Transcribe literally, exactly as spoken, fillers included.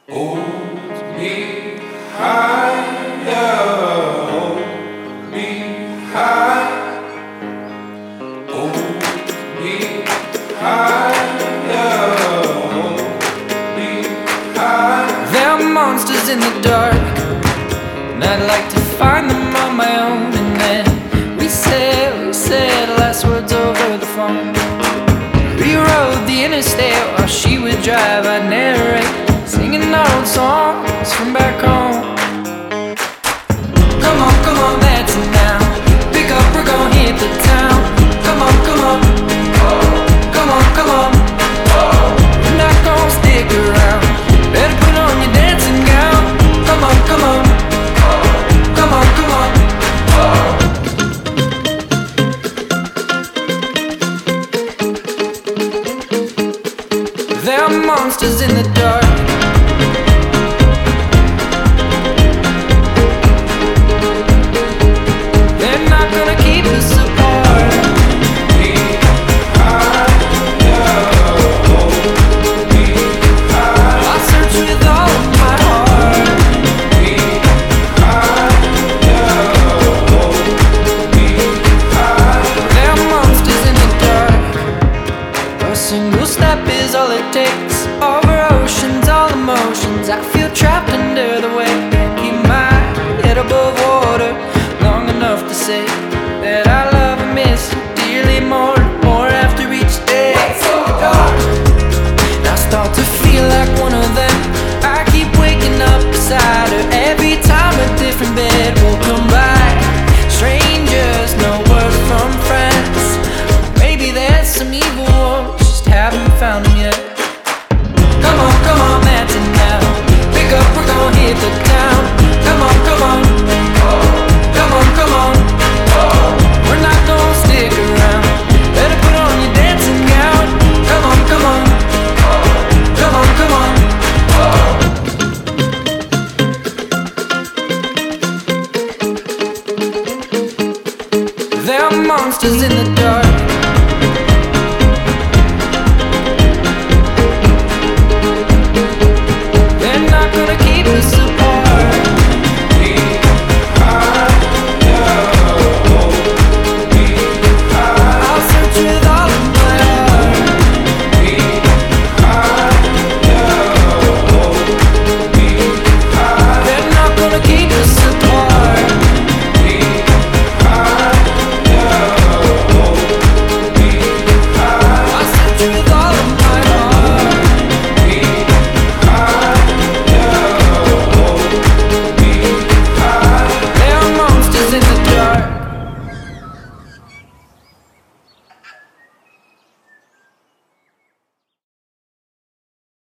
Hold me higher, hold me high, hold me higher, hold me high. There are monsters in the dark, and I'd like to find them on my own. And then we said, we said last words over the phone. We rode the interstate while she would drive. I'd narrate, singing old songs from back home. Come on, come on, that's it now. Pick up, we're gonna hit the town. Come on, come on, come on, come on. We're not gonna stick around. Better put on your dancing gown. Come on, come on, come on, come on. There are monsters in the dark. They're not gonna keep us apart. Me higher, hold me high, I'll search with all of my heart. me higher, hold me high. There are monsters in the dark. A single step is all it takes. Over oceans, all emotions. I feel trapped under the weight. Can't keep my head above water long enough to say that I love and miss you dearly more and more after each day. And I start to feel like one of them. I keep waking up beside her. Every time a different bed will come by. Strangers, no word from friends. Maybe there's some evil ones, just haven't found them yet. Come on, come on, that's it now. Pick up, we're gonna hit the town. Come on, come on, come on, come on. We're not gonna stick around. Better put on your dancing gown. Come on, come on, come on, come on. There are monsters in the